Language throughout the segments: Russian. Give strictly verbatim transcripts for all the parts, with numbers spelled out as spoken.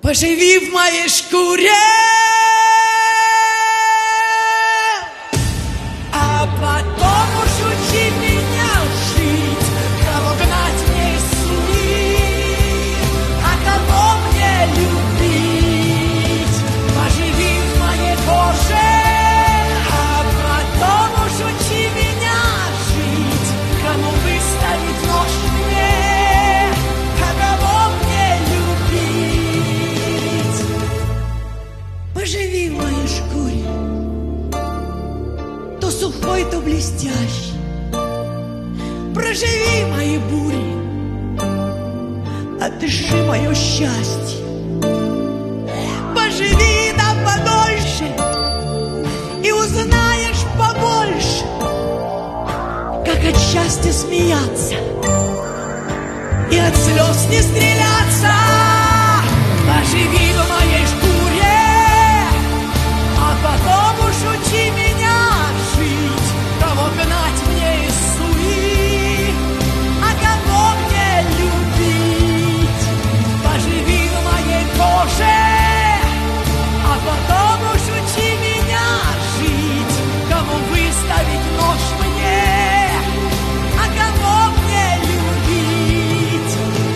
Поживи в моей шкуре, а потом уж учи меня жить, кого гнать мне из суи, а кого мне любить. Поживи в моей коже, а потом уж учи меня жить, кому выставить нож мне, а кого мне любить. Поживи в моей шкуре, то сухой, то блестящий. Проживи мои бури, отдыши мое счастье. Поживи да подольше, и узнаешь побольше, как от счастья смеяться и от слез не стреляться. Поживи в моей шкуре, а потом уж учи меня жить, кого гнать мне из суи, а кого мне любить. Поживи в моей коже, а потом уж учи меня жить, кому выставить нож мне, а кого мне любить.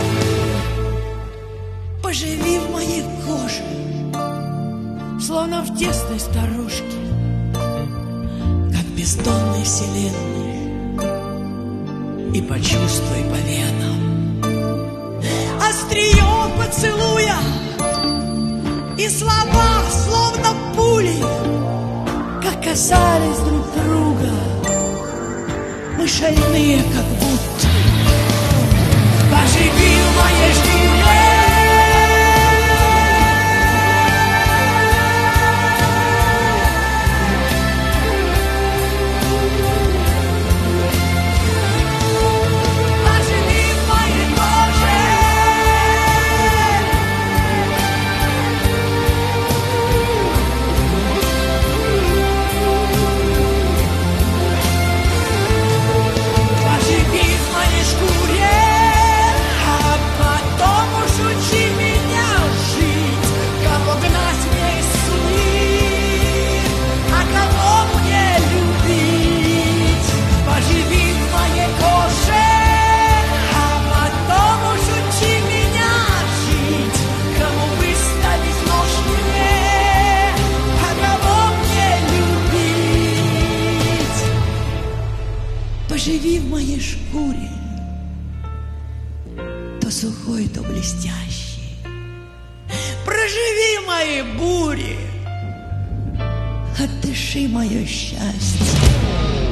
Поживи в моей коже, словно в тесной старушке, как бездонной вселенной, и почувствуй по венам острие поцелуя, и слова, словно пули, как касались друг друга. Мы шальные, как будто. Поживи в моей шкуре, поживи в моей шкуре, то сухой, то блестящий. Проживи мои бури, отдыши мое счастье.